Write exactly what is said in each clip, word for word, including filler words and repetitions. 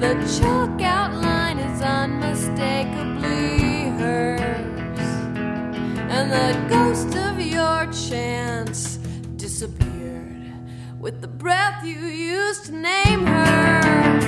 The chalk outline is unmistakably hers, and the ghost of your chance disappeared with the breath you used to name her.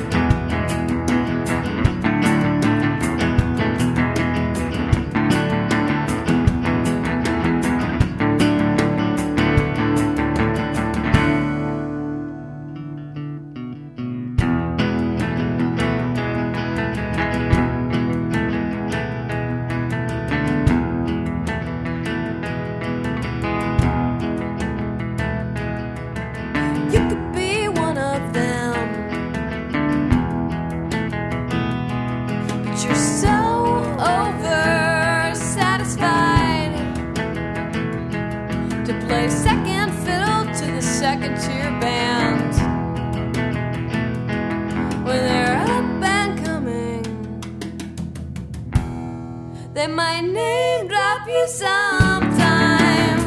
They might name drop you sometime.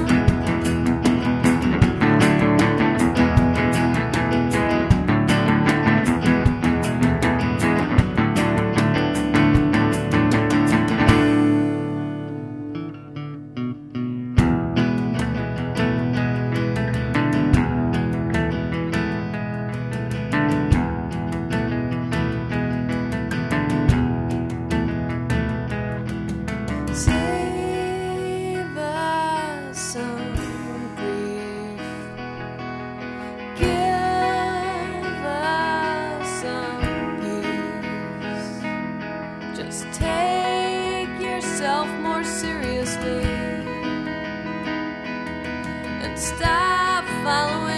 Save us some grief. Give us some peace. Just take yourself more seriously and stop following